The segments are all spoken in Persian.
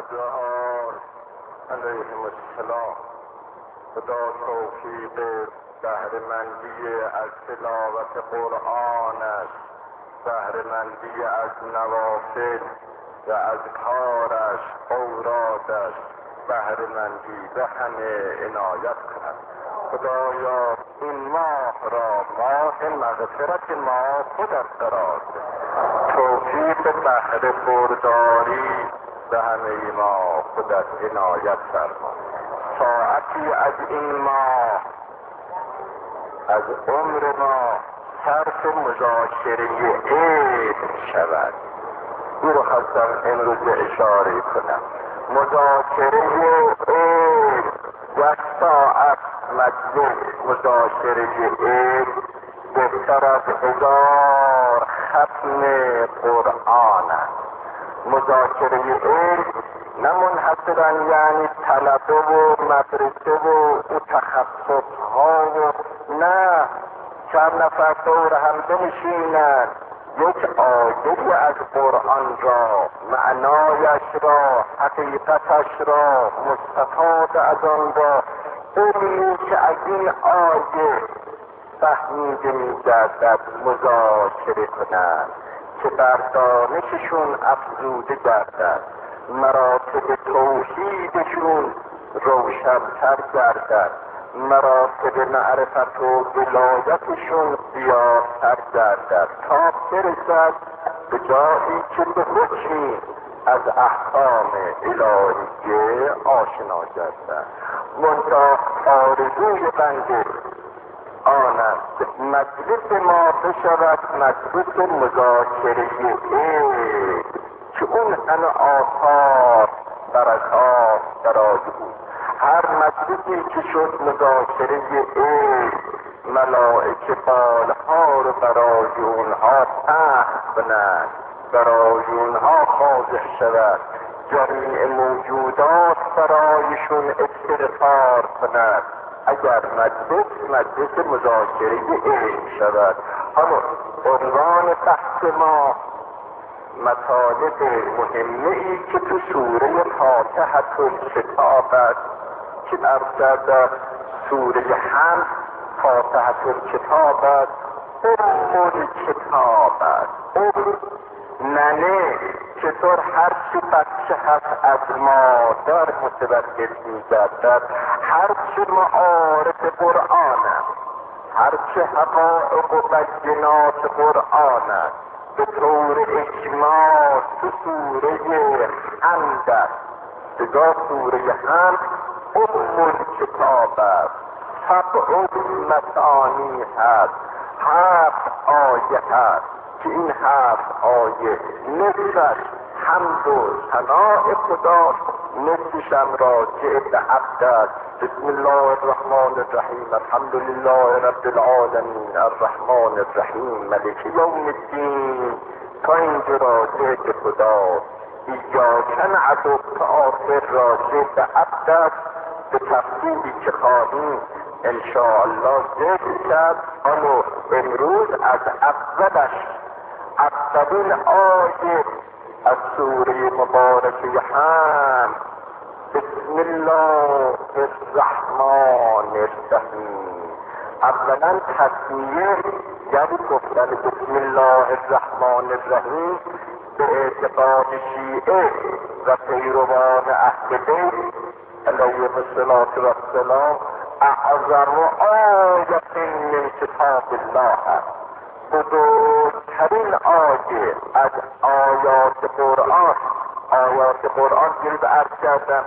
ابلهان علیهم السلام خدا توفیق بهره‌مندی از تلاوت قرآنش، بهره‌مندی از نوافل و از کارش، اورادش بهره‌مندی به همه عنایت کند. خدایا این ماه را ماه مغفرت ما خودت قرار ده. توفیق بهره برداری به همه ما خودت عنایت فرما. ساعتی از این ماه از عمر ما صرف مذاکره علم شود. این رو خواستم امروز اشاره کنم. مذاکره علم، یک ساعت مجلس مذاکره علم بهتر از 1000 ختم قرآن است. مذاکره علم نه منحصرا یعنی طلبه و مدرسه و تخصص ها و نه چند نفر دور هم بنشینند یک آیه از قرآن را، معنایش را، حقیقتش را، مستفاد از آن را، علمی که از این آیه فهمیده می‌گردد مذاکره کنند که بر دانششون افزوده گردد، مراتب توحیدشون روشن‌تر گردد، مراتب معرفت و ولایتشون زیادتر گردد تا برسد به جایی که به حکمی از احکام الهیه آشنا گردد. منتها آرزوی بنده آن است مجلس ما بشود مجلس مذاکره علم که اون همه آثار برکات برای بود. هر مجلسی که شد مذاکره علم، ملائکه بالها رو برای اونها پهن کنند، برای اونها خاضع شود، جمیع موجودات برایشون استغفار کنند. اگر مجلس مذاکره علم شود. اما عنوان بحث ما مطالب مهمه ای که تو سوره فاتحه الکتاب است که عرض کردم سوره حمد فاتحه الکتاب است، الکتاب است. ننه چطور هر چی بچه هست از مادر متولد می‌گردد، هر چی معارف قرآن است، هر چی حقایق و بینات قرآن است، به طور اجمال تو سوره حمد است. بگاه سوره حمد کتاب است، 7 مثانی هست، 7 آیه هست که این 7 آیه نصفش حمد و ثناء خدا، نصفش هم راجع به عبد است. بسم الله الرحمن الرحیم، الحمد لله رب العالمین، الرحمن الرحیم، ملک یوم الدین. تا اینجا راجع به خدا. ایاک نعبد تا آخر راجع به عبد است. به تفصیلی که خواهیم انشاءالله ذکر کرد. اما امروز از اولین آیه از سوره مبارکه حمد، بسم الله الرحمن الرحیم. اولا تسمیه یعنی گفتن بسم الله الرحمن الرحیم به اعتقاد شیعه و پیروان اهل بیت علیهم السلام اعظم آیت من کتاب الله است. بزرگترین آیه از آیات قرآن. آیات قرآن جلد عرض کردم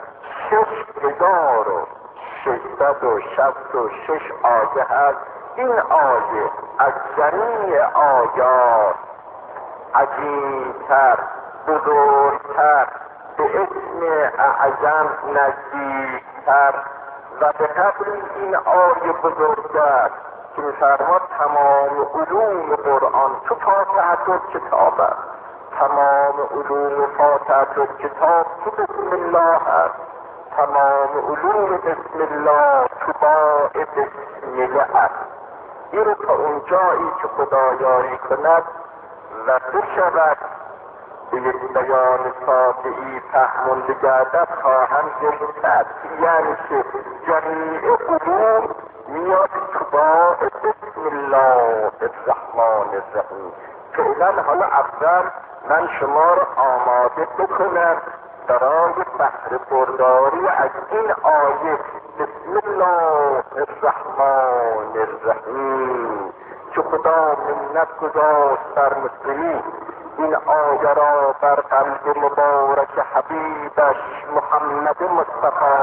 6666 آیه هست. این آیه از جمیع آیات عظیمتر، بزرگتر، به اسم اعظم نزدیکتر و به قدر این آیه بزرگتر که می‌فرماد تمام علوم قرآن تو فاتحه الکتاب است. تمام علوم فاتحه الکتاب تو بسم الله است. تمام علوم بسم الله تو باء بسمله است. این رو تا اون جایی که خدا یاری کند و بشود به یک بیان ساده‌ای فهمانده گردد خواهم گرفتد، یعنی که جمیع علوم میاد تو باب بسم الله الرحمن الرحیم. فعلا حالا اول من شما رو آماده بکنم برای بهره برداری از این آیه بسم الله الرحمن الرحیم که خدا منت گذاشت بر مسلمین این آیه را بر قلب مبارک حبیبش محمد مصطفی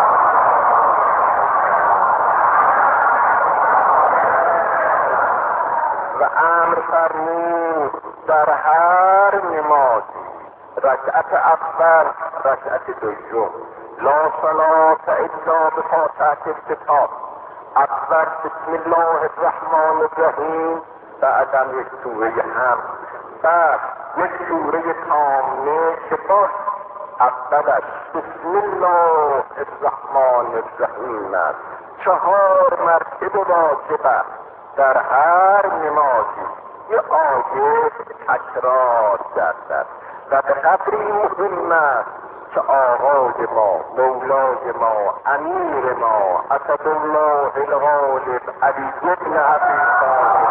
و امر فرمود در هر نمازی رکعت اول رکعت دوم لا صلاة الا بفاتحة الکتاب، اول بسم الله الرحمن الرحیم، بعدم یک سوره هم، بعد یک سوره تامه که باز اولش بسم الله الرحمن الرحیم است. 4 مرتبه واجبه در هر نمازی یه آیه تکرار گردد و به قدری مهم است که آقای ما، مولای ما، امیر ما اسدالله الغالب علی بن ابی طالب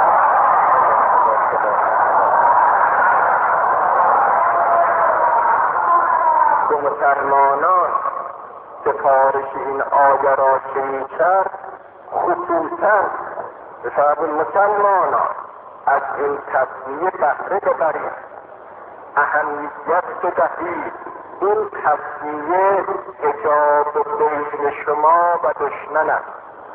به مسلمانان سفارش این آیه را که می‌کرد، خصوصا به سبب مسلمانان از این تصمیه بهره ببرید، اهمیت بدهید. این تصمیه حجاب بین شما و دشمن است،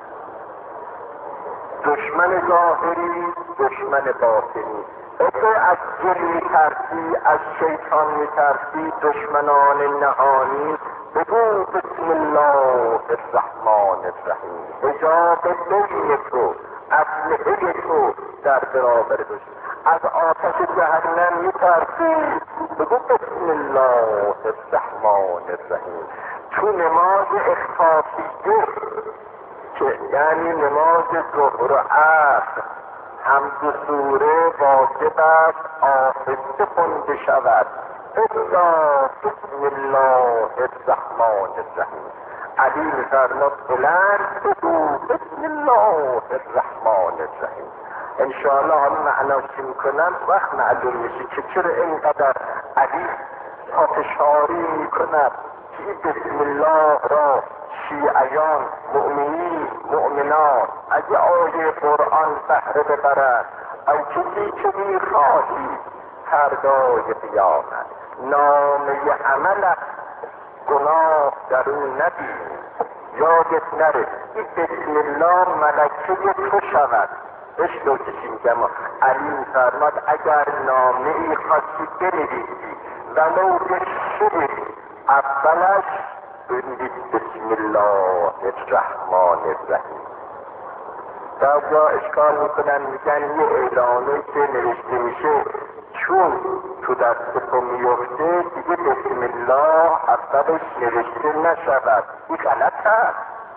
دشمن ظاهری، دشمن باطنی. اگه از جن میترسی، از شیطان میترسی، دشمنان نهانی، بگو بسم الله الرحمن الرحیم. حجاب بین تو، اسلحه تو در برابر دشمن. از آتش جهنم میترسی، بگو بسم الله الرحمن الرحیم. تو نماز اخفافیه که یعنی نماز ظهر و عصر حمد سوره واجب است آهسته خونده شود، الا بسم الله الرحمن الرحیم. علی می‌فرماد بلند بگو بسم الله الرحمن الرحیم. انشاءالله هم معناش میکنم وقت معلوم میشه که چرا اینقدر علی پافشاری میکند که بسم الله را شیعیان، مؤمنین، مؤمنات اگه آیه قرآن بهره ببرد، ای چیزی که میخواهی فردای قیامت نامه عملت گناه در اون ندید، یادت نره این بسم الله ملکه تو شود. اشتو کشیم جمع علی می‌فرماد اگر نامه ای خواستی بنویسی ولو یک شعر، اولش بنویس بسم الله الرحمن الرحیم. بعضا اشکال میکنن میگن یه اعلانه که نوشته میشه چون تو دست تو میفته دیگه بسم الله اولش نوشته نشود. این غلط هست.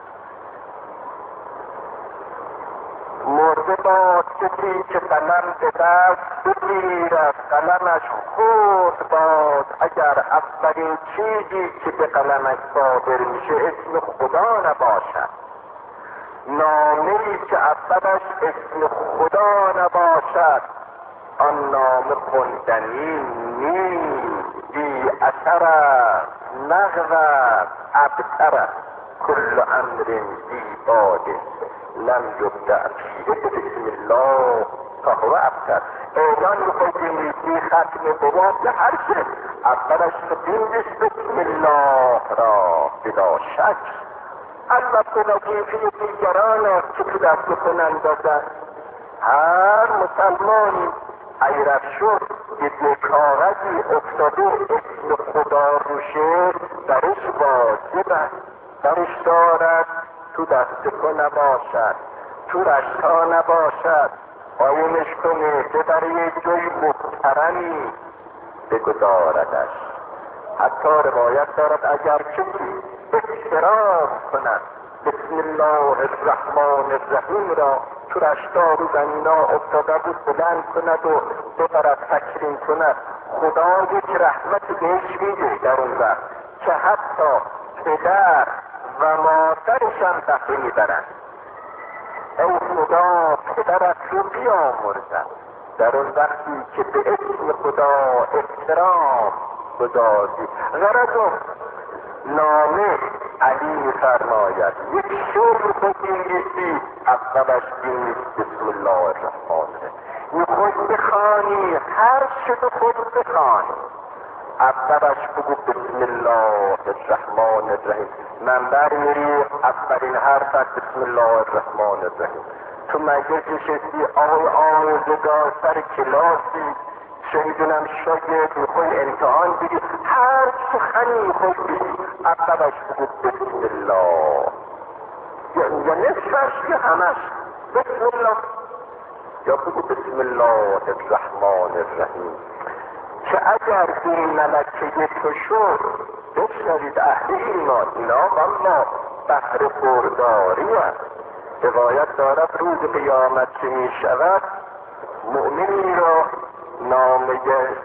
مرده باد کسی که قلم به دست بگیرد، قلمش خرد باد اگر اولین چیزی که به قلمش صادر میشه اسم خدا نباشد. نامه‌ای که اولش اسم خدا نباشد آن نامه خوندنی نیست، بی اثر است، لغو است، ابتر است. کل امر بی باده لم یبدأ فیه بسم الله فهو ابتر. اعلان میخوای بنویسی ختم بواب هر چه اولش بنویس بسم الله را بلا شک. البته وظیفه دیگران است که تو دست کنن دادن. هر مسلمانی اگر شد یه کاغذی افتاده اسم خدا روشه درش واجب است، درش دارد تو دست کن نباشد، تو رشتا نباشد، قایمش کنه ببره یه جای محترمی بگذاردش. حتی روایت دارد اگر کسی احترام کند بسم الله الرحمن الرحیم را تو رشتا رو زمینا افتاده بود بلند کند و ببرد تکریم کند، خدا یک رحمت بهش میده در اون وقت که حتی پدر و مادرشان بهره میبرند. ای خدا پدرت رو بیامرزد در اون وقتی که به اسم خدا احترام گذاری. غرض نامه علی می‌فرماید یک شعر خود بنویسی، اولش بنویس بسم الله الرحمن الرحیم. خود بخوانی، هر چه تو خود بخوانی اولش بگو بسم الله الرحمن الرحیم. منبر میری اولین حرفت بسم الله الرحمن الرحیم. تو مجلس نشستی آقای آموزگار سر کلاسی چه میدونم شاگرد میخوای امتحان بگی، هر سخنی میخوای بگی اولش بگو بسم الله، یا نصفش یا همش بسم الله، یا بگو بسم الله الرحمن الرحیم. که اگر این ملکه تو شد بشنوید اهل ایمان اینا اما بهر برداری است. روایت دارد روز قیامت که می شود مؤمنی را نامه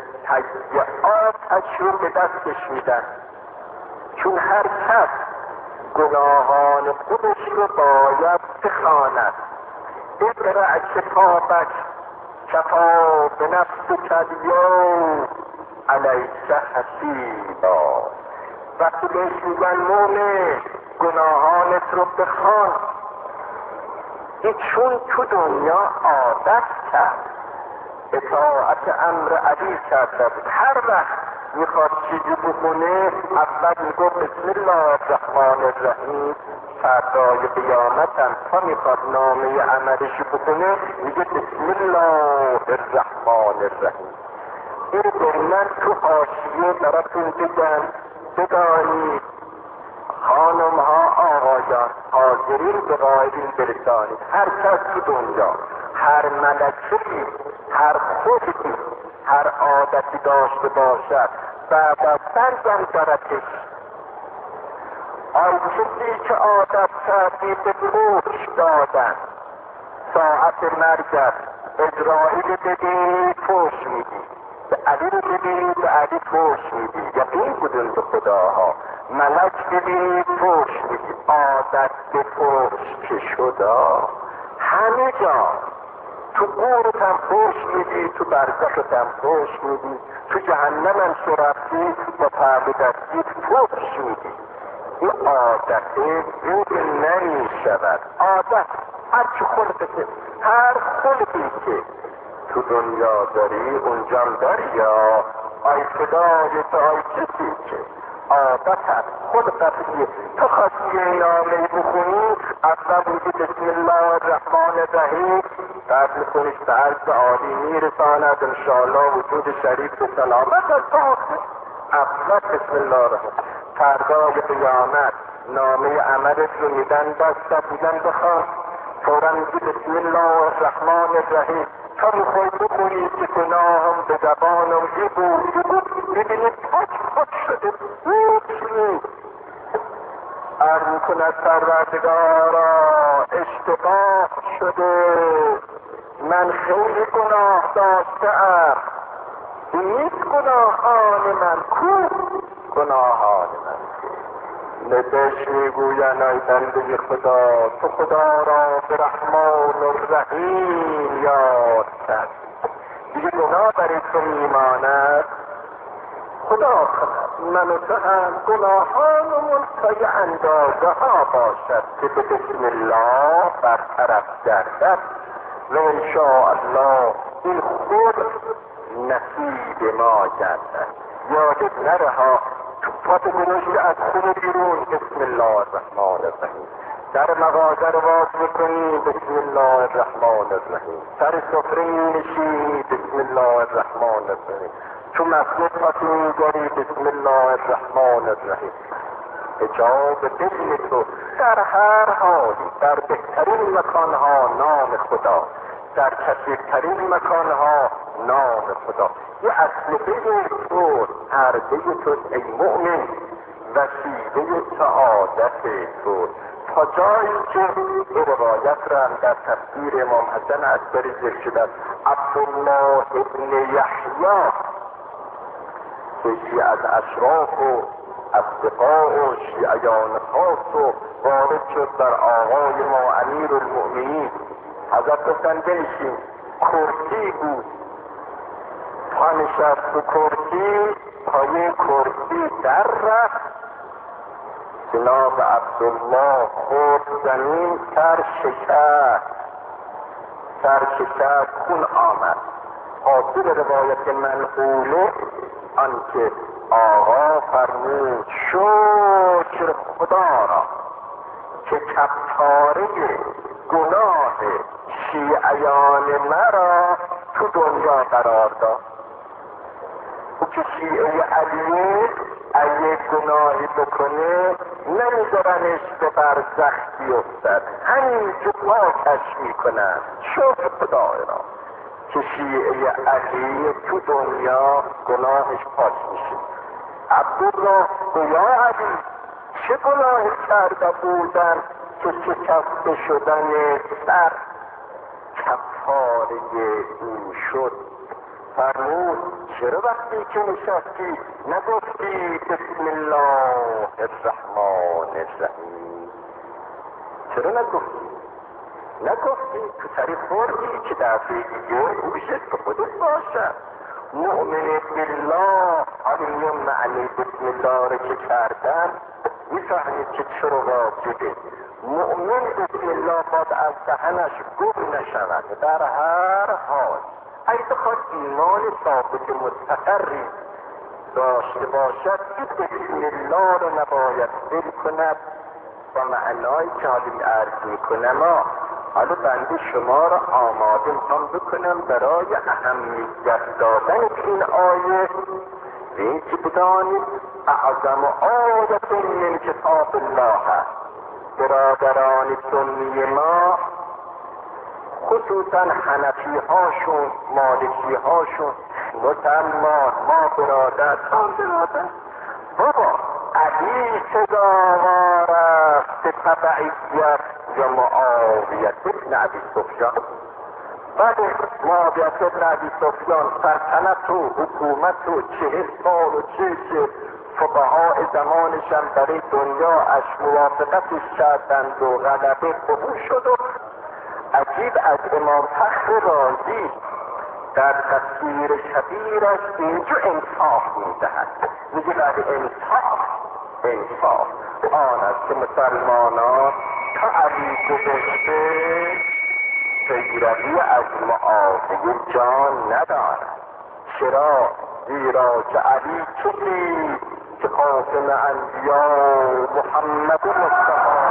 تیعاتش رو به دستش میدن، چون هر کس گناهان خودش رو باید بخواند. اقرأ کتابک کفا به نفسک الیوم علیک حسیبا. وقتی بهش میگن مؤمن گناهانت رو بخوان، این چون تو دنیا عادت کرد اطاعت امر علی کرده بود، هر وقت میخواد چیزی بکنه اول میگو بسم الله الرحمن الرحیم. فردای قیامت هم تا میخواد نامه عملش بکنه میگه بسم الله الرحمن الرحیم. این من تو حاشیه براتون بگم بدانید خانم ها آقایان حاضرین به قائلین برسانید. هر کس تو دنیا هر ملکه‌ای هر خودی هر عادتی داشته باشد بعد از مرگم درتش. آن کسی که عادت کردی به فوش دادن ساعت مرگت ازرائیل ببینی فوش میدی، به علی رو ببینی به علی فوش میدی، یقین بودن به خداها. ملک ببینی فوش میدی، عادت به فوش که شدا همه جا. تو قورت هم فوش میدی، تو برزخت هم فوش میدی، تو جهنم هم شرفتی با پرده دستیت فوش میدی. این عادته زود نمی شود. عادت هر چه خلقته، هر خلقی که تو دنیا داری اونجا داری. یا آی خدای تو آی کسی که عادت هست خلقتیه. تو خواستی نامه بخونی اول میگی بسم الله الرحمن الرحیم، بعد میکنیش به عرض عالی میرساند انشاءالله وجود شریف به سلامت از آخر. اول بسم الله الرحمن. فردای قیامت نامه عملت رو میدن دستت، میدن بخواه، فورا میگی بسم الله الرحمن الرحیم. تا میخوای بکنی که گناهم به زبانم ببینید پاک شده میکنی. عرض میکند پروردگارا اشتباه شده، من خیلی گناه داشتم، نیست گناهان من کو گناهان من. نبش میگوین ای بنده خدا تو خدا را به رحمان و رحیم یاد کرد. دیگه گناه برای تو میماند. خدا کند من و تو هم گناهانمون تا یه اندازه ها باشد که به بسم الله برطرف گردد و انشاءالله این خود نصیب ما گردد. یادت نره ها تو پات گذاشته از خونه بیرون بسم الله الرحمن الرحیم، در مغازه رو باز میکنی بسم الله الرحمن الرحیم، سر سفره مینشینی بسم الله الرحمن الرحیم، تو مسجد پاتی میگاری بسم الله الرحمن الرحیم. اجاب دل تو در هر حالی در بهترین مکانها نام خدا، در کثیرترین مکانها نام خدا. یه اسلحه تو پرده تو ای مؤمن، وسیله سعادت تو. تا جایی که روایت را در تفسیر امام حسن عسکری ذکر شده، عبدالله ابن یحیی که شیعه از اشراف و اصدقاء و شیعیان خاص و وارد شد بر آقای ما امیر المؤمنین. حضرت گفتن بنشین. کرسی بود، پا نشست و کرسی، پایه کرسی در رفت، جناب عبدالله خورد زمین، سر شکست، خون آمد. حاصل روایت منقوله آنکه آقا فرمود شکر خدا را که کفاره گناه شیعیان مرا تو دنیا قرار داد. او که شیعه علیه اگه گناهی بکنه نمیذارنش به برزخ بیفتد، همینجور پاکش میکنن. شکر خدای را که شیعه علیه تو دنیا گناهش پاک میشه. عبدالله یا علی چه گناهی کرده بودن که شکسته شدن سر کفاره او شد؟ فرمود چرا وقتی که نشستی نگفتی بسم الله الرحمن الرحیم؟ چرا نگفتی؟ تو سری خوردی که دفعه دیگه گوشت به خودت باشد. مؤمن بالله همین معنی بسم الله رو که کردن میفهمید که چرا واجبه. مؤمن بسم الله باید از دهنش گم نشود. در هر حال اگه بخواد ایمان ثابت مستقری داشته باشد که بسم الله رو نباید دل کند و معنایی که حالی عرض میکنم. حالا بنده شما را آماده میخوام بکنم برای اهمیت دادن این آیه به این که بدانید اعظم آیت من کتاب الله هست. برادران سنی ما خصوصا حنفی هاشون، مالکی هاشون، مسلمان ما برادر بابا علی سزاوار است به تبعیت یا معاویت ابن ابی سفیان. بله معاویت ابن ابی سفیان سلطنت و حکومت و 40 سال و چه فقهای زمانشم برای دنیا اش موافقتش کردند و غلبه قبول شد. و عجیب از امام فخر رازی در تفسیر کبیرش اینجا انصاف میدهد. میگه بعد انصاف آن است که مسلمانان تا علی گذشته پیروی از معاویه جان ندارد. چرا؟ زیرا که علی کسی که خاتم انبیا محمد مصطفی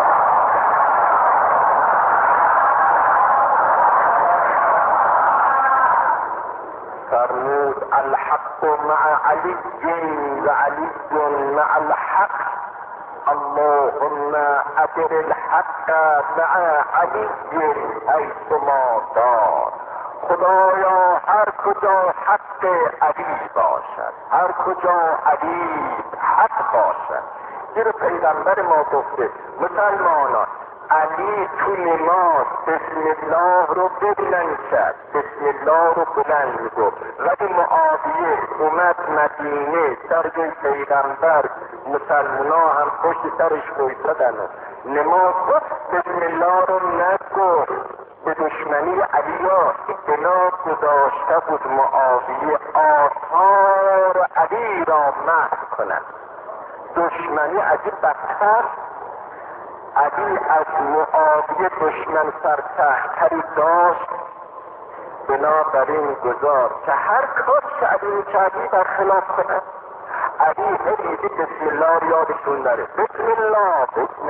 فرمود الحق مع علی و علی مع الحق. اللهم ادر الحق مع علی حیث ما دار. خدایا هر کجا حق علی باشد، هر کجا علی حق باشد. این رو پیغمبر ما گفته مسلمانان علی تو نماز بسم الله رو بلند کرد، بسم الله رو بلند میگفت. ولی معاویه اومد مدینه در جای پیغمبر، مسلمان هم پشت سرش بایستادن و نماز گفت بسم الله رو نگفت. به دشمنی علی ها بنا گذاشته بود معاویه آثار علی را محو کند. دشمنی عجیب بدتر. علی از معاویه دشمن سرسختری داشت، بنابراین گذاشت که هر کار که علی میکردی برخلاف کند. علی همیشه بسم الله یادشون داره. بسم الله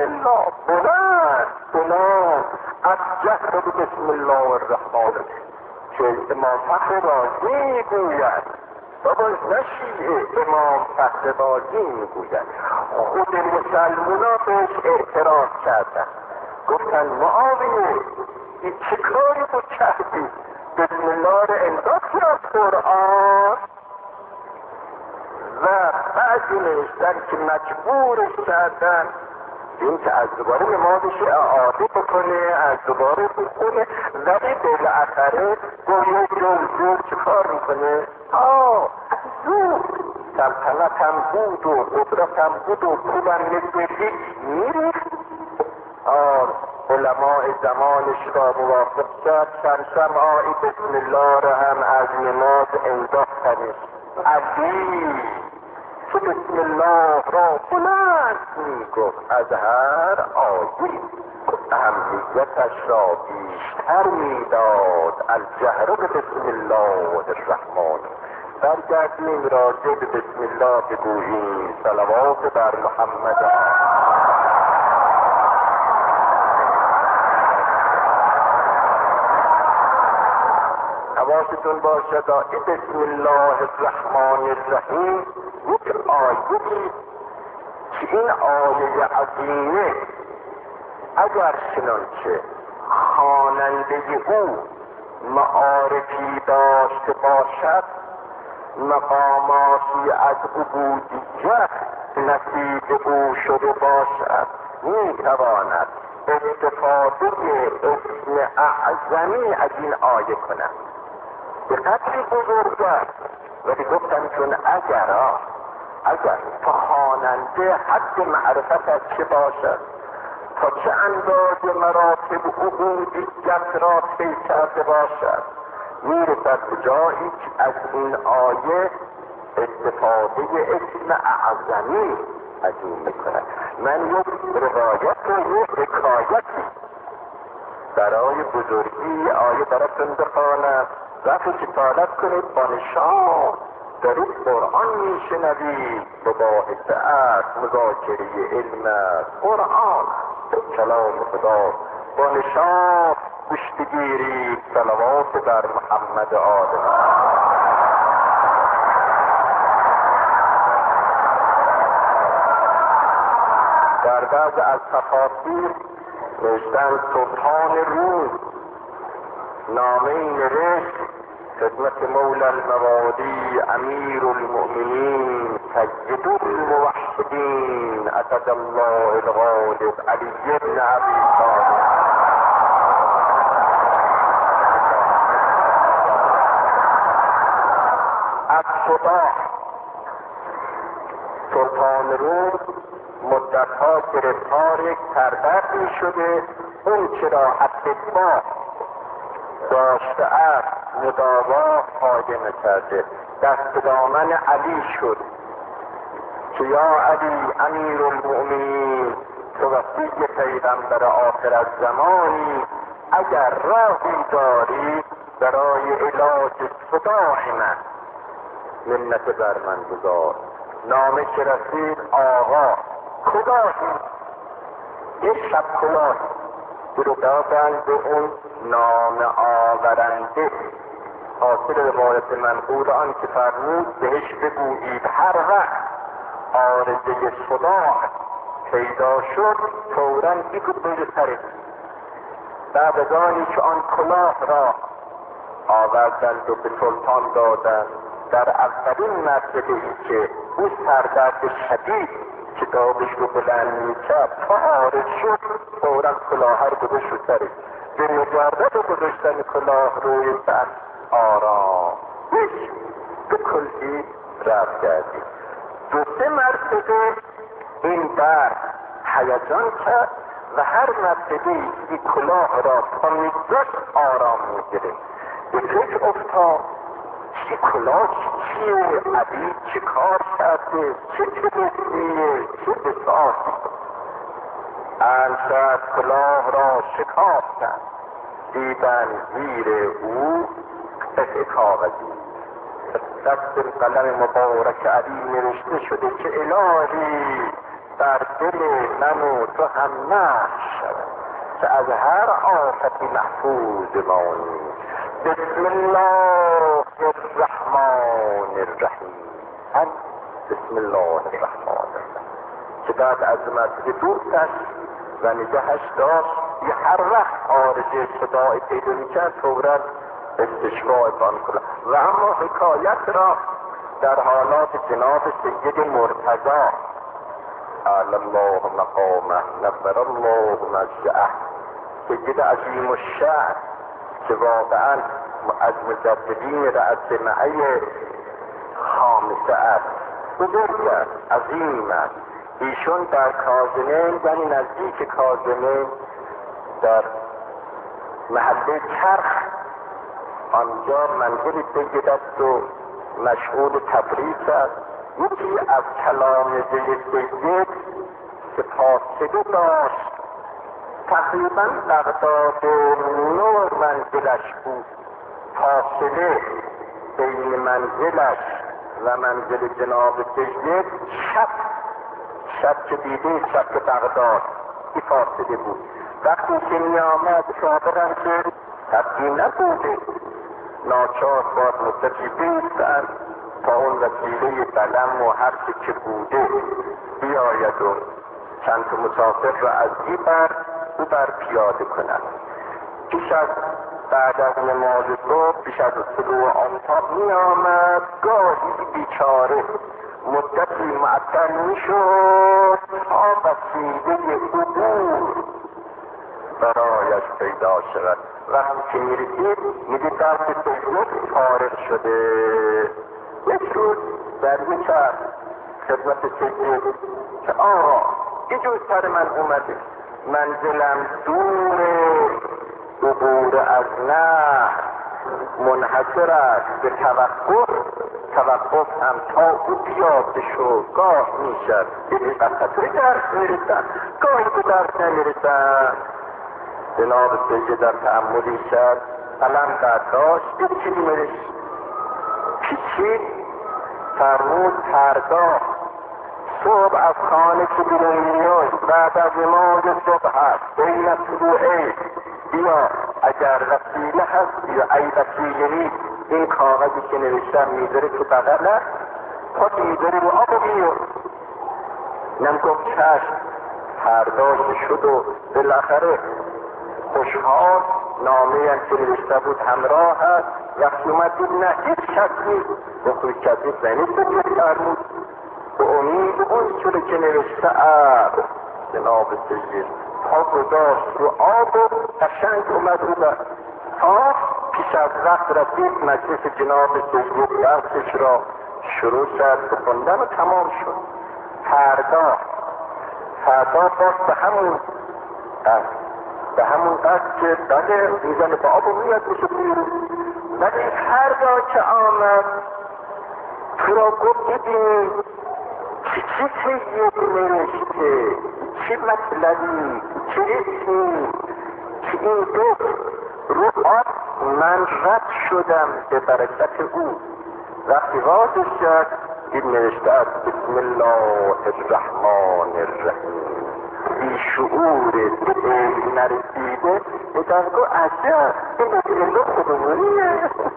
بلند از جهر بسم الله الرحمن که امام فخر رازی میگوید. بابا نشیعه امام فخر رازی میگوید. خود مسلمونا بهش اعتراض کردن، گفتن معاویه این چه کاری بود کردی؟ بسم الله رو انداختی از قرآن. و بعضی نوشتن که مجبورش کردن این که از دوباره نمازش اعاده بکنه، از دوباره بکنه. ولی بالاخره گویه جور چه کار میکنه؟ زور سلطنتم بود و قدرتم بود و پولم مثل هیچ میریخت. علماء زمانش را موافق کرد، شمشم آئی بسم الله را هم از نماز انداختنش. علی که بسم الله را بلند میگفت از هر آیی اهمیتش را بیشتر میداد. الجهر بسم الله الرحمن. برگردیم راجع به بسم الله بگوییم. صلوات بر محمد. حواستون باشد این بسم الله الرحمن الرحیم یک آیه که این آیه عظیمه اگر چنانچه خواننده او معارفی داشته باشد، مقاماتی از عبودیت نصیب او شده باشد، میتواند استفاده اسم اعظمی از این آیه کند. به قدری بزرگ است، ولی گفتم چون اگر تا خواننده حد معرفتش چه باشد، تا چه اندازه مراتب عبودیت را طی کرده باشد، میرسد به جایی که از این آیه استفاده اسم اعظمی از این میکند. من یک روایت و یک حکایتی برای بزرگی آیه براتون بخوانم. وقتی که طالب کنید با نشان دارید قرآن میشنوید، مباحثه است، مذاکره علم است، قرآن کلام خدا، با نشان گوش بگیرید. صلوات بر محمد آدم. در بعض از تفاسیر نوشتن سلطان روم نامه نوشت خدمت مولا الموادی امیر المؤمنین سید الموحدین اسد الله الغالب علی بن ابی طالب. از خدا سلطان روم مدتها گرفتار یک سردردی شده، اون چرا اتباع داشته است مداوا قایم کرده، دست دامن علی شد که یا علی امیر المؤمنین تو وصی پیغمبر آخر الزمانی، اگر راهی داری برای علاج صداع من منت بر من گذار. نامه که رسید آقا کلاهی، یک شب کلاهی رو دادن به اون نام آورنده. حاصل روایت منقول آن که فرمود بهش بگویید هر وقت عارضه صداع پیدا شد فوراً بگو بگو سرت. بعد از آنی که آن کلاه را آوردند و به سلطان دادند، در اولین مرتبه ای که او سردرد شدید که داغش رو بلند میکرد تا عارض شد فوراً کلاه رو گذاشت رو سرش. به مجرد گذاشتن کلاه روی سر آرام به کلی رفت کردی. دو سه مرتبه این درد هیجان کرد و هر مرتبه این کلاه را تا میگذاشت آرام میگیره. به فکر افتاد چی کلاه چیه؟ علی چه کار کرده؟ چه تبسیه؟ چه بساطی؟ انشد کلاه را شکافتن، دیدن زیر او قطعه کاغذی، دست قلم مبارک علی نوشته شده که الهی در دل من و تو هم نقش شود که از هر آفتی محفوظ مانی. بسم الله الرحمن الرحیم. بسم الله الرحمن الرحیم که بعد از مرتبه دوستش و نگهش داشت، یه هر وقت آرزه صدای پیدا میکرد فوراً استشفاء بان کنه. و اما حکایت را در حالات جناب سید مرتضی اعلی الله مقامه نور الله مجدعه سید عظیم الشأن که واقعا از مجددین رأس معه خامسه است بزرگ است، عظیم است. ایشون در کاظمین، یعنی نزدیک کاظمین، در محله چرخ، آنجا منزلی سید است و مشغول تدریس است. یکی از تلامذه سید که فاصله داشت تقریبا بغداد 9 منزلش بود، فاصله بین منزلش و منزل جناب سید شب که دیده شب بغداد این فاصله بود. وقتی که می آمد شاهدن که تبدیل نبوده، ناچار باید مدتی بیستن تا اون وسیله بلم و هر که بوده بیاید و چند مسافر را از او بر پیاده کنند. پیش از بعد از نماز صبح، پیش از طلوع آفتاب می آمد، گاهی بیچاره مدتی معطل می شد تا وسیله عبور برایش پیدا شود. وقتی که می رسید می دید دست سید فارغ شده. یک روز در یک شهر خدمت سید که آقا اینجور سر من اومده، منزلم دور، عبور از نهر منحصر است به توقف هم تا او پیاده شو گاه میشد. یکی قطعه درس میرسن، گاهی به درس نمیرسن. جناب سید در تأملی شد، قلم برداشت، یک کلمه پیچید، فرمود فردا صبح از خانه که بیرون میای بعد از نماز صبح هست بین طلوعین بیا، اگر وسیله هست یا ای وسیله نیست این کاغذی که نوشتم میذاره تو بغلت، پاک میذاری رو آب و بیار. نم گفت چشم. فرداش شد و بالاخره خوشحال نامه هم که نوشته بود همراه هست. وقتی اومد بود نه هیچ شک نیست، بخوری کسی زنیست که فرمود به امید اون چوری که نوشته است. جناب سید پا گذاشت رو آب و قشنگ اومد رو تا پیش از وقت رسید مجلس جناب سید درسش را شروع کرد به خوندن و تمام شد. فردا باز به همون قصد که بله میزنه به آب و میاد میشه بیرون. ولی فردا که آمد تو را گفت ببین چی سید نوشته، چی مطلبی، چی اسمی، که این گفت رو آب من رد شدم به برکت او. وقتی وازش شد این نوشته است بسم الله الرحمن الرحیم. بی شعور به نرسیده بودن گو عجب این بسم خودمونیه.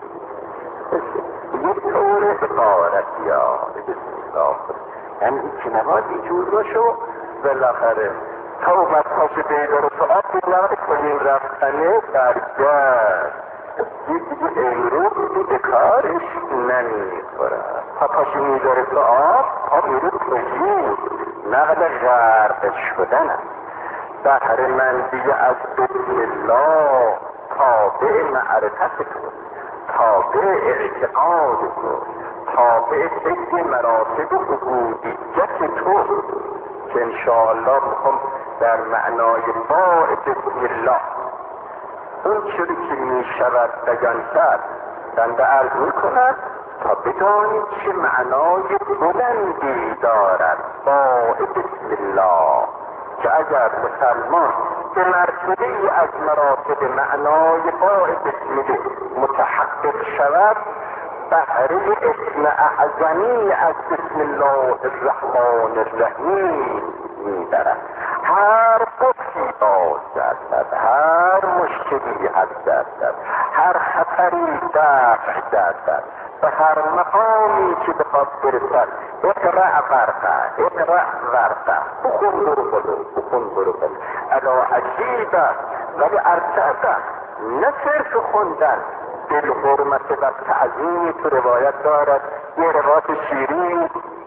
یک طور اقارتی ها بسم الله، یعنی این کلمات اینجور باشو بالاخره تا اومد پاش بیدار و تو آب بودن کنیم رفتنه برگشت دیگه امروز به کارش نمیخورد. تا پاش میداره تو آب تا میره توجید نقل غرق شدن است. بحر مندی از بسم الله تابع معرفت کن، تابع اعتقاد کن، تابع فکر مراتب عبودیت تو که انشاءالله میخوام در معنای باع بسم الله اون چیزی که میشود بیان کرد بنده عرض میکند تا بدانید چه معنای بلندی دارد باع بسم الله، که اگر مسلمان به مرتبه از مراتب معنای باع بسم الله متحقق شود بهره اسم اعظمی از بسم الله الرحمن الرحیم میبرد. هر قصی بازد، هر مشکلی هست، هر خطری دفع دارد، به هر مقامی که بخواد برسد اقرأ ورقه بخون برو بلو الا عجیبه ولی ارتعده، نه صرف خوندن بالحرمت و تعظیم تو روایت دارد. یه روایت شیرین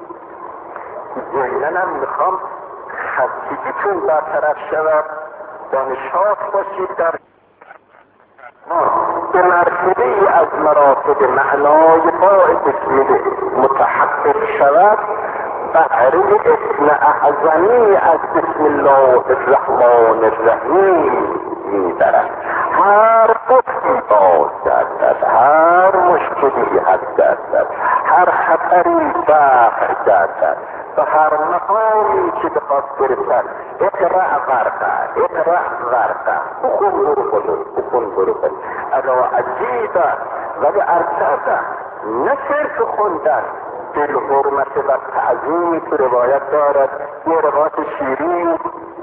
ذهنم میخوام خستگیتون برطرف شود، دانشات باشید در ما به مرتبه از مراتب معنای باء بسمله متحقق شود بهره اسم اعظمی از بسم الله الرحمن الرحیم میبرد. هر قطعی باز گردد، هر مشکلی حل گردد، هر خطری دفع گردد و هر مقامی که بخواد برسد اقرأ ورقه اقرأ ورقه بخون برو بلو بخون برو بلو الا عجیبه ولی ارتعده نه صرف خوندن بالحرمت و تعظیمی که روایت دارد. یه روایت شیرین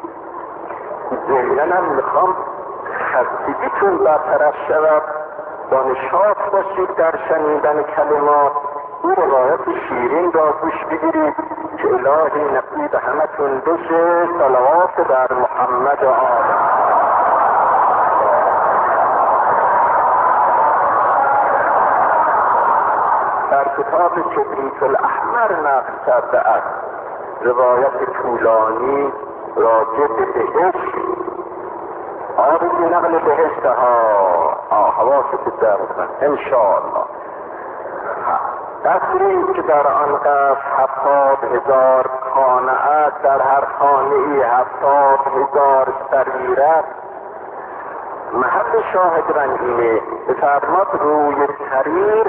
ضمناً میخوام خستگیتون برطرف شود، دانشات باشید در شنیدن کلمات. این روایت شیرین را گوش بگیرید که الهی نصیب همتون بشه. صلوات بر محمد آل. در کتاب کبریت الاحمر نقل کرده است روایت طولانی راجع به بهشت. آرزی نقل بهشت حواست درستن انشاءالله. قصری که در آن قصر 70,000 خانه است، در هر خانه ای 70,000 سریره. محل شاهد رنگینه بفرماد روی سریر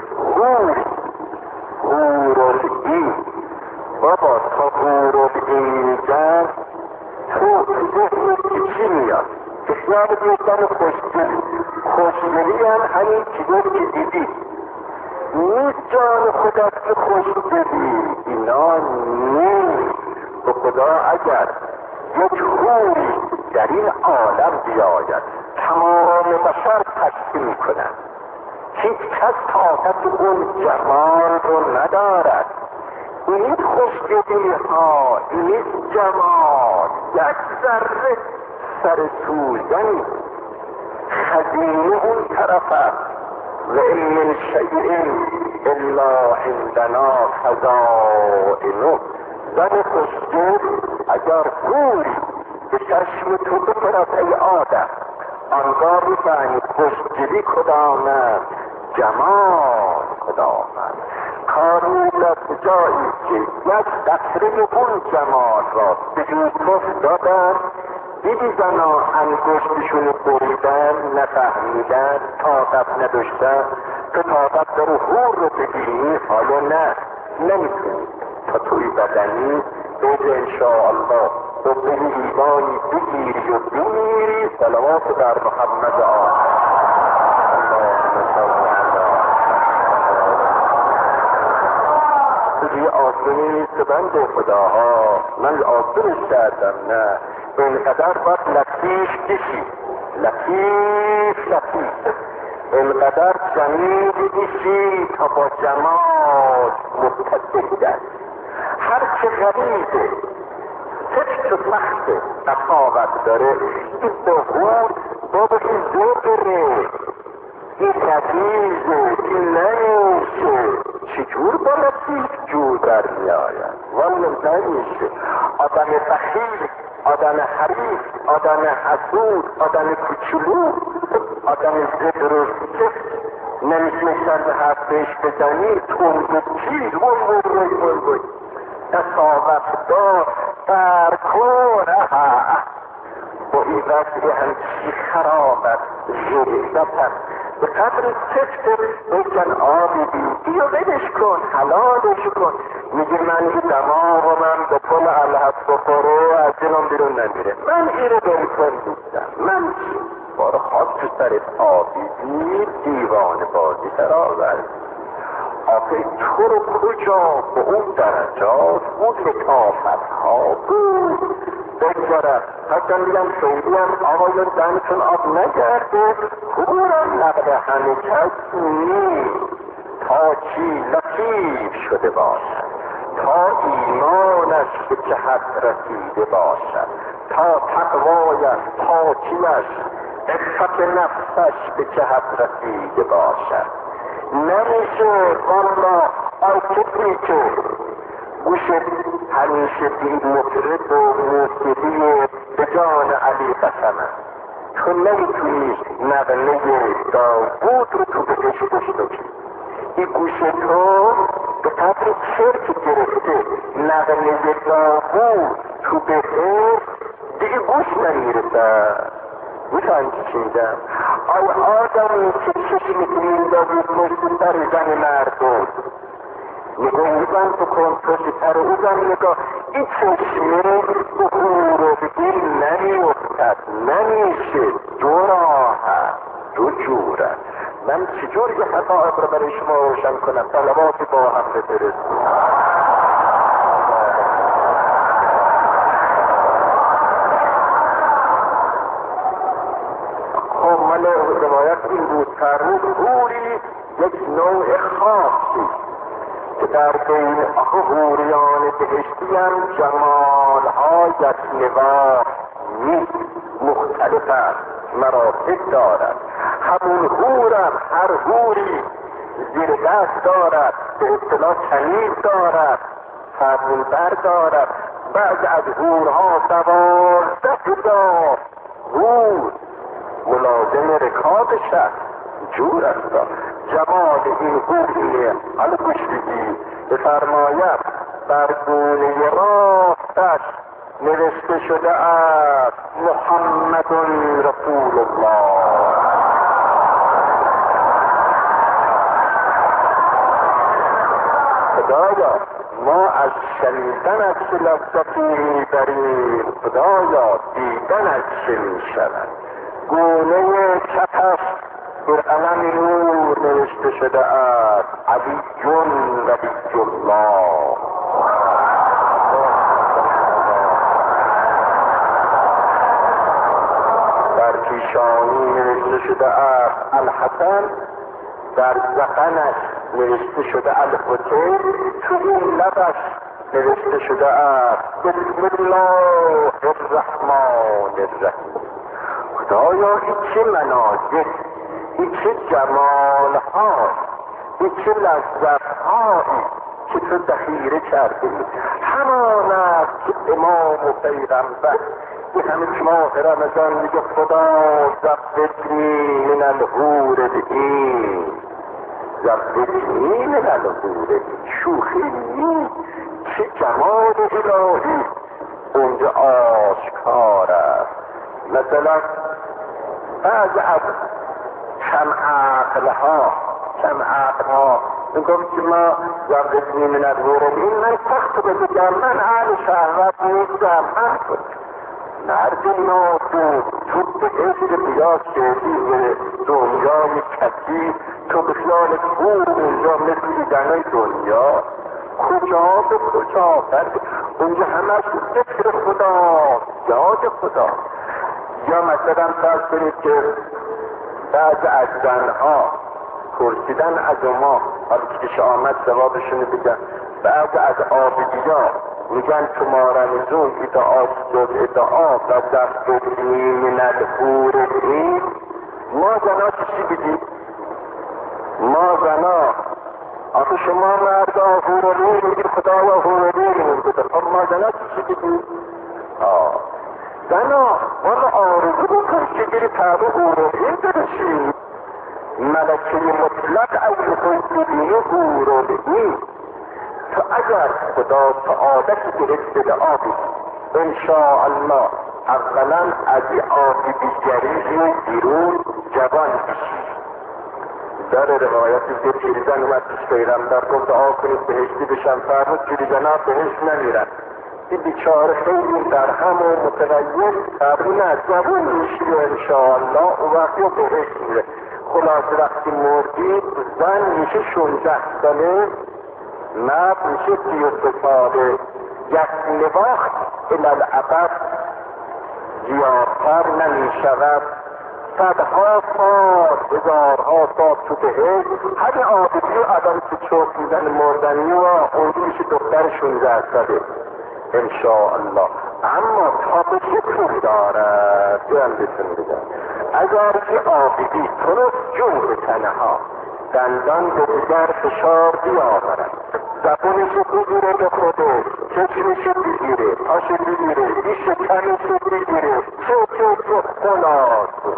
هورالعین. بابا تا هورالعین میگن تو ذهنت چی میاد؟ بسیار بیشتر خوشگلی هم همین چیزی که دیدی نیست. جان خودت که خوشگلی اینا نیست. به خدا اگر یک هوری در این عالم بیاید تمام بشر تسلیم کنند، هیچ کس طاقت اون جمال رو ندارد. این خوشگلی ها، این جمال یک ذره سر سوزنی خزینه اون طرف است. و این من شیء الا عندنا خزائنه. زن خوشگل اگر گوری به چشم تو بپرد ای آدم، آنگاه می‌فهمی خوشگلی کدام است، جمال کدام است. کاری دست جایی که یک قطره اون جمال را به یوسف دادن، دیدی زنا انگشتشون بریدن نفهمیدن، طاقت نداشتن. تو طاقت داری هور رو ببینی؟ آیا نه؟ نمیتونی. تا توی بدنی بگه انشاءالله تو به ایمانی بگیری و بمیری. صلوات بر محمد توی آسونی نیست بند خداها. من آسونش کردم نه، اینقدر باید لطیف کشی، لطیف اینقدر جمیل کشی تا با جمال متصل. هر چه غریبه سفت و سخت تفاوت داره، این ظهور بابا این ذوقه، این لطیفه، این نمیشه. چجور با لطیف جور در میآید؟ والا نمیشه. آدم بخیل، آدم حریف، آدم حسود، آدم کوچولو، آدم زبر و سفت نمیشه سر به حرفش بزنی. تند و تیز وی تصاوت دار برکن. با این وضعی همچی خرابت ذلت به قدر سفت بکن آبی بیدی و بدش کن، حلالش کن. میگه من این دماغ و من به پل الحد بخوره از جنم بیرون نمیره. من ایره بریکن دوستم. من بار خواست تو سرت آبی بید دیوان بازی سر آورد. آخه تو رو کجا به اون درجات اون لطافت ها بود بگذارد. حتی میگم خیلی هم آقایان دمتون آب نگرده، خورم نقل همه کس نیست. تا چی لطیف شده باشد، تا ایمانش به جهت رسیده باشد، تا تقوایش، پاکیش، عفت نفسش به جهت رسیده باشد. نمیشه والا آیتبی که گوشت همیشه بی مطرب و موسیقی به جان علی قسمه. تو نمیتونی نغمه داوود رو تو بهش بشنوی. این گوش تو به قدر چرک گرفته نغمه داوود تو بهش دیگه گوش نمیرسه. میفهمی چی میگم؟ آیا آدمی که چشم میندازی پشت سر زن مردم نگاه میزن بکن پشت سر او زن نگاه، این چشمه به او رو بگیر نمیفتد، نمیشه. دو راه هست، دو جوره. من چجور یه حقایق رو برای شما روشن کنم؟ صلوات با هم بفرستیم. من روایت این بود فرمود حوری یک نوع خاصی که در بین حوریان بهشتی هم جمال‌ها یکنواخت نیست، مختلف است، مراتب دارد. همون حورم هر حوری زیر دست دارد، به اصطلاح کنیز دارد، فرمانبر دارد. بعض از حورها 12,000 حور ملازم رکابش است. جور است. جمال این حوریه. حالا گوش بدید، بفرماید بر گونه راستش نوشته شده است محمد رسول الله. خدایا ما از شنیدنش لذتی میبریم، خدایا دیدنش چه میشود. گونه چپش بر قلم نور نوشته شده است علی ولی الله. در پیشانی نوشته شده است الحسن، در ذقنش نوشته شده الحسین، تو این لبش نوشته شده است بسم الله الرحمن الرحیم. خدایا این چه مناظر، این چه جمال هاست، این چه لذت هایی که تو ذخیره کرده. همان است که امام و پیغمبر این همه ماه رمضان میگه خدا زبطنی من الحور العین، زبطنی من الحور العین. شوخی نیست، چه جمال الهی اونجا آشکار است. مثلا بعض از کم عقلها میگم که ما زبطنی من الحور العین، من سخت بگم من اهل شهوت نیستم. من مرد ناتون تو به عشق بیا شدی دنیای کسی، تو به خیال خور اونجا مثل دیدنای دنیا کجا به کجا برد اونجا همش ذکر خدا، یاد خدا. یا مثلا فرض کنید که بعض از زنها پرسیدن از ما، حالا که آمد ثوابشونو بگن، بعض از آبدیا میگن تو ما رمزون ادعا ادعا و زبطنی من الحور العین. ما زنا چی بگیم؟ ما زنا آخه شما مردا حور العین میگید خدا و حور العین میگید، ما زنا چی بگیم؟ زنا والا آرزو بکن که بری تابع حور العین برشید. ملکه مطلق از خود ببینی حور العین. تو اگر خدا سعادت گرفته به آبی انشاءالله اولا از این آبی دیگری بیرون جوان بشی. داره روایتی که پیرزن اومد پیش پیغمبر گفت دعا کنید بهشتی بشن، فرمود پیرزن‌ها بهشت نمیرن. این بیچاره خیلی درهم و متغیر فرمود نه جوان میشی و انشاءالله اون وقتی و بهشت میره. خلاص وقتی مردید زن میشه 16 ساله، مرد میشه 33 ساله. یکنواخت الالعبد زیادتر نمیشود. صدها سال، هزارها سال تو بهشت همه آبدی و آدم تو چوک میزن مردنی و اونجا میشه دختر 16 ساله انشاءالله. اما تابشی پول دارد بیان بسن بگم اگر که آبدی ترس جون به تنها دندان به دیگر فشار بیاورد، زبونشو بگیره به خودش، چشمشو بگیره، پاشو بگیره، این شکنشو بگیره، چه خلاص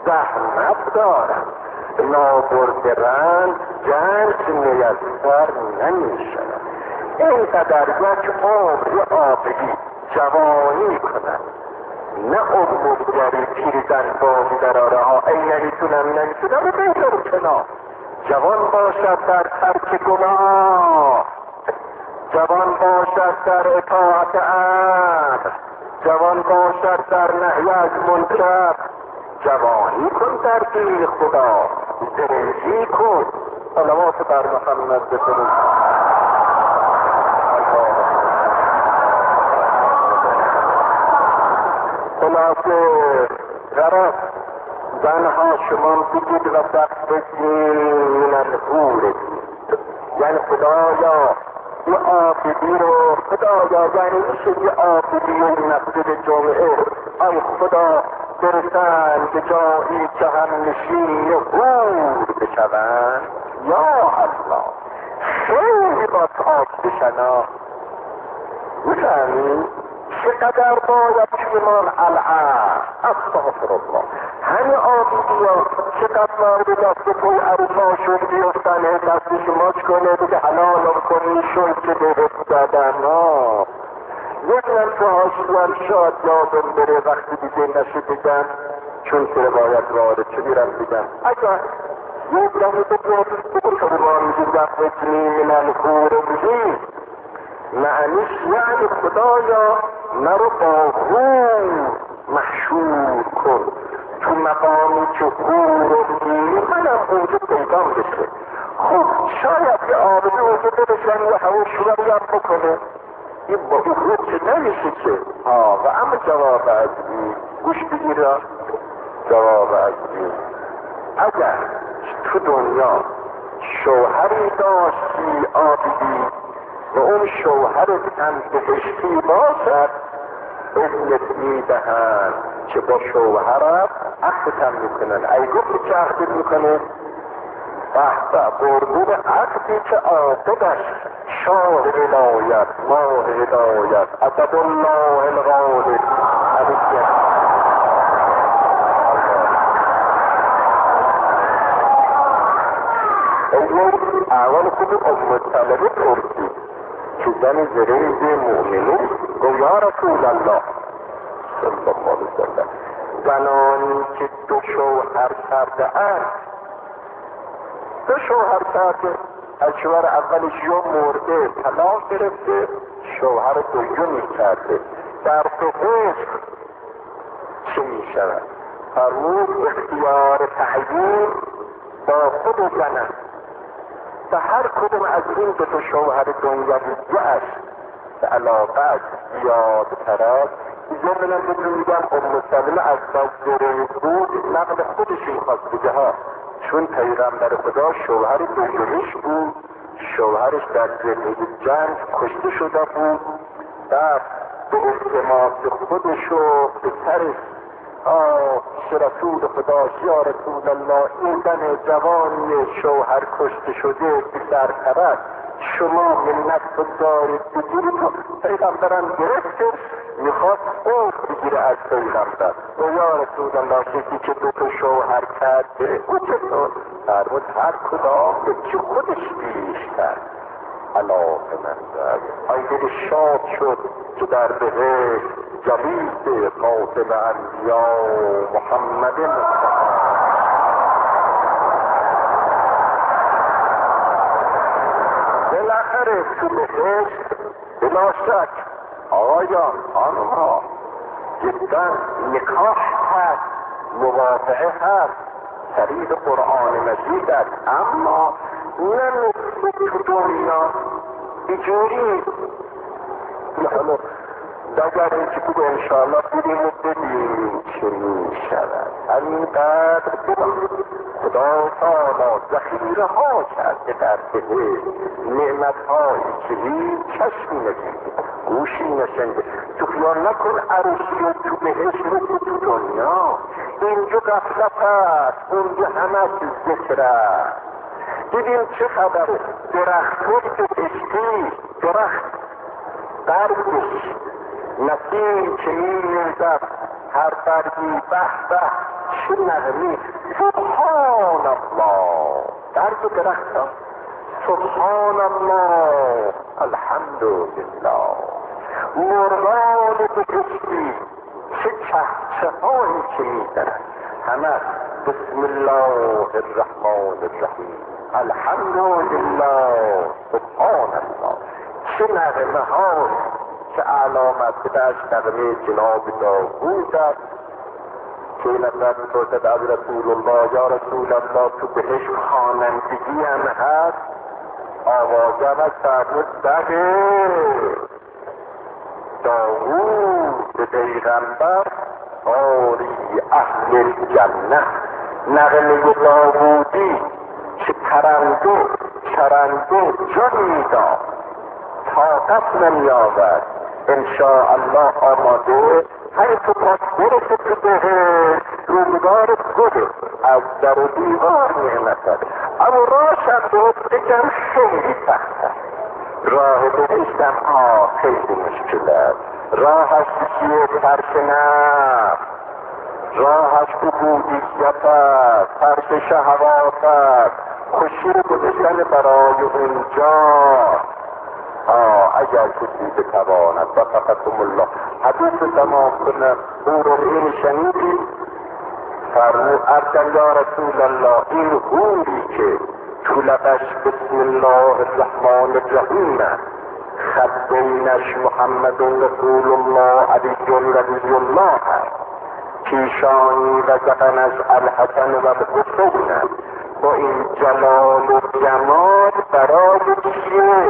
زحمت دارد، نابرده رنج گنج میسر نمیشود. اینقدر یک عمر عاقلی جوانی کند، نه عمرگری پیرزن باقی در آرها ای نمیتونم بگذارم کنار. جوان باشد در ترک گناه، جوان باشد در اطاعت امر، جوان باشد در نهی از منکر. جوانی کن در دین خدا، زرنگی کن. صلوات بر محمد بفرست. خلاصه غرض زنها شما بگید و دست بگید من الحور، یعنی خدایا یه آبدی رو، خدایا یعنی میشه یه آبدی و مسجد جمعه، ای خدا برسن به جایی که هم نشین حور بشون. یا الله خیلی با تاک بشنا. میفهمی چقدر باید ایمان الان استغفر الله. همه آبیدیا چقدر مورد دست توی عروسا شد بیفتن دستش ماچ کنه بگه حلالم کنی شد که بهت دادن. یک نمسه هاشوان شاد یادم بره وقتی دیگه نشه بگن، چون که باید وارد چه میرم بگن اگر یک دمی بگو شما میگی دفتنی من الحور بگی، معنیش یعنی خدایا مرو با حور محشور کن، تو مقامی که حور رو بگیری منم اونجا پیدام بشه. خب شاید یه آبدی اونجا برسن و هوش رو هم بکنه، این با حور که نمیشه که. و اما جواب از این گوش بگیرم، جواب از این اگر تو دنیا شوهری داشتی آبدی و اون شوهرت هم بهشتی باشد، اذنت میدهند که با شوهرت عقدت هم میکنن. ای گفت که عقدت میکنه قربون عقدی که عاقبش شاه ولایت ماه هدایت اسد الله الغالب علیه. اول خود ام طلبه پرسید که زن زرنگ مؤمنین گو یا رسول الله صلی الله علیه وسلم، زنانی که دو شوهر کرده اند، دو شوهر کرده، از شوهر اولش یا مرده طلاق گرفته، شوهر دومی کرده، در تو عشق چه می شود؟ فرمود اختیار تعیین با خود زنند و هر کدوم از این دو تا شوهر دنیویه است به علاقه از زیادتر است. ضمناً بهتون میگم ام سلمه از زرنگ بود، نقل خودش میخواست بگه ها، چون پیغمبر خدا شوهر دومیش بود، شوهرش در زمین جنگ کشته شده بود، بعد به التماس خودش و به سرش رسول خدا یا رسول الله این زن جوانی شوهر کشته شده که در طرف شما منت دارید بگیرید. پیغمبرم گرفتش میخواست اون بگیره از پیغمبر و یا رسول الله کسی که دو تا شوهر کرده او چطور؟ فرمود هر کدام که خودش بیشتر علاقه من دارد. آیدل شاد شد که در بهشت جلیس قاتل انبیاء محمد مصطفی. بالاخره تو بهشت بلا شک آقایان خانم‌ها جدا نکاح هست، موافقه هست، طریق قرآن مجید است، اما نه نصف تو دنیا اینجوری حالا دگر اینکه بود انشاءالله بریم و ببینیم چه می شود. همینقدر ببین خدا تعالی ذخیره ها کرده در بهشت، نعمت هایی که هیچ چشمی ندیده گوشی نشنده. تو خیال نکن عروسی و تو بهشت رو تو دنیا اینجا غفلت هست، اونجا همش ذکر است. دیدیم چه خبر درخت های بهشتی، درخت برگش نسیم که می میزد هر برگی به به چه نغمه سبحان الله در دو درخت ها سبحان الله الحمدلله مرغان بکشتی چه چهچه هایی که میزنند همه بسم الله الرحمن الرحیم الحمدلله سبحان الله چه نغمه ها چه علامت داشت نغمه جناب داوود است که این نفر میپرسد از رسول الله یا رسول الله تو بهش خوانندگی هم هست آوازم از فرمود بله داوود پیغمبر آری اهل جنه نغمه داوودی چه پرنده چرنده جن میداد طاقت نمیآورد انشاءالله آماده هر تو پاس برسه تو بهش روزگار گله از در و دیوار نعمت است اما راهشم درست بگم خیلی سخت است راه بهشتم خیلی مشکل است راهش چیه فرش نفس راهش عبودیت است فرش شهوات است خوشی رو گذاشتن برای اونجا اگر کسی بتواند وفقكم الله حدیث تمام کنم او رو این شنیدی فرمود ارسل یا رسول الله این حوری که تو لبش بسم الله الرحمن الرحیم خط بینش محمد رسول الله علی رضی الله هست پیشانی و زبنش الحسن و الحسین با این جلال و جمال برای چیه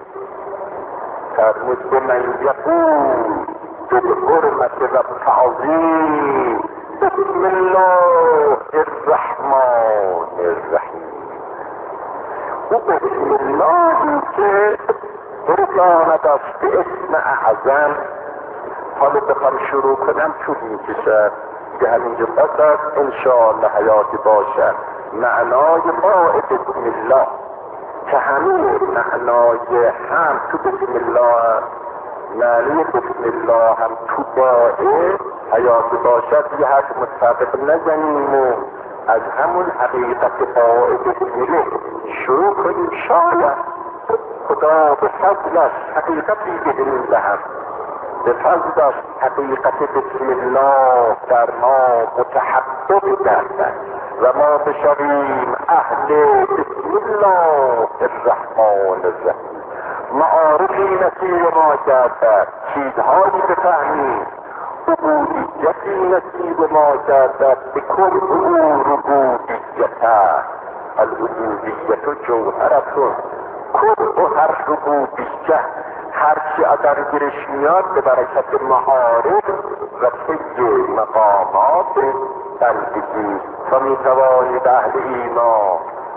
فرمود به من یقول بالحرمت و تعظیم بسم الله الرحمن الرحیم و بسم الله که برساند است به اسم اعظم حالا بخوام شروع کنم طول میکشد که همینجا بس است انشاءالله حیاتی باشد معنای باعث بسم الله که همین معنای هم تو بسم الله معنی بسم الله هم تو باعث حیاتی باشد یه حد متفق نزنیم و از همون حقیقت باعث بسم الله شروع کنیم شاید خدا به فضلش حقیقتی بدهیم به هم به فضلش حقیقت بسم الله در ما متحقق گردد و ما بشویم اهل بسم الله الرحمن الرحیم معارفی نصیب ما گردد چیزهایی بفهمیم عبودیتی نصیب ما گردد به کل امور عبودیت العبودیت جوهرتون کل هر عبودیت هرچی اگر گرش میاد به برکت معارف و طی مقامات بندگی و میتوانید اهل ایمان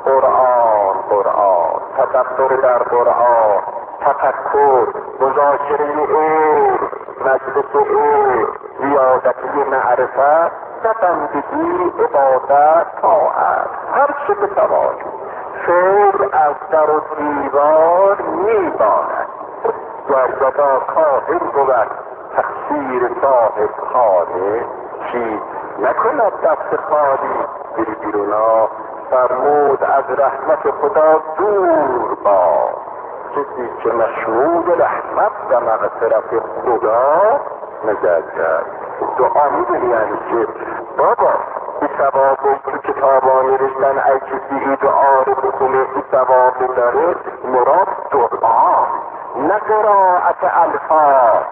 قرآن تدبر در قرآن تفکر مذاکره علم مجلس علم زیادتی معرفت و بندگی عبادت طاعت هر چه بتوانید فعل از در و دیوار میباند گرگدا کاهن بود تقصیر صاحب خانه چیز نکند دست خالی بری بیرونا فرمود از رحمت خدا دور با کسی که مشمول رحمت و مغفرت خدا نگه کرد دعا میدونی یعنی که بابا این ثواب تو کتابا نوشتن ای کسی این دعا رو بخونه این ثواب داره مراد دعا نه قرائت الفاظ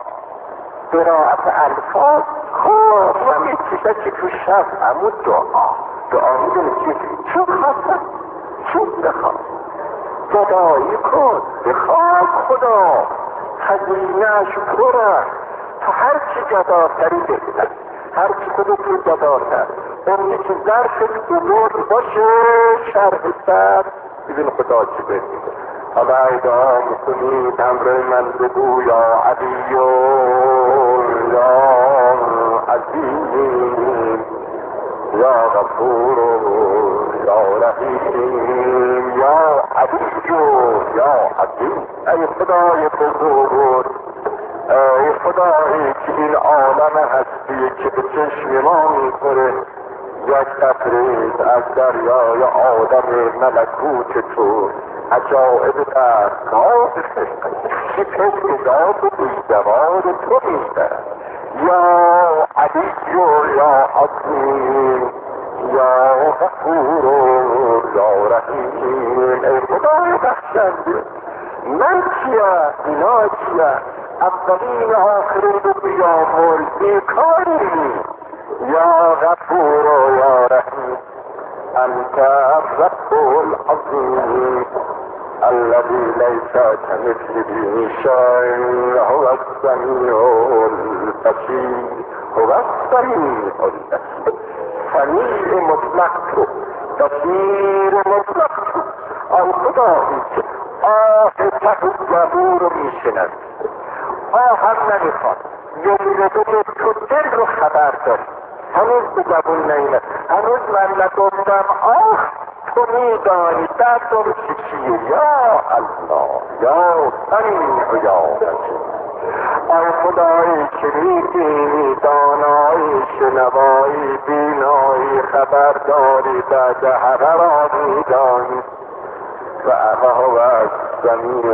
خب همین چیزا که تو شب همون دعا میدونی که چون خواستن چون بخواد گدایی کن بخواد خدا خزینه‌اش پره تا هرچی جداتری بهتر هرچی خودتون جداتر اون که ظرفت بزرگ باشه شرح سر ببین خدا چی بهتر حالا ادعا میکنید همراه من بگو یا علی یا عظیم یا غفور یا رحیم یا علی یا عظیم ای خدای بزرگ ای خدایی که این عالم هستی که به چشم ما میخوره یک تفریز از دریای آدم ملکوت تو، عجائب دستگاه که تجداد بیدوار تو میدن. یا علی یا عظیم یا غفور یا رحیم. ای خدای بخشنده، من چیه؟ اینا چیه؟ اولین آخرین و بیامل بیکاری. یا غفور و یا رحیم انت الرب العظیم الذي ليس كمثله شيء هو السميع البصير. هو السميع البصير. سمیع مطلق تو، بصیر مطلق تو. آن خدایی که آه ته جبور رو میشنند، آه هم نمیخواد یه تو دل رو خبر داری. هنوز به زبون نیمد، هنوز من نگفتم آه تو میدانی دردم چیه. یا الله یا سمیع یا بصیر. آن خدایی که میدینی، دانایی، شنوایی، بینایی، خبرداری، بعد همه را میدانی. و هو السمیع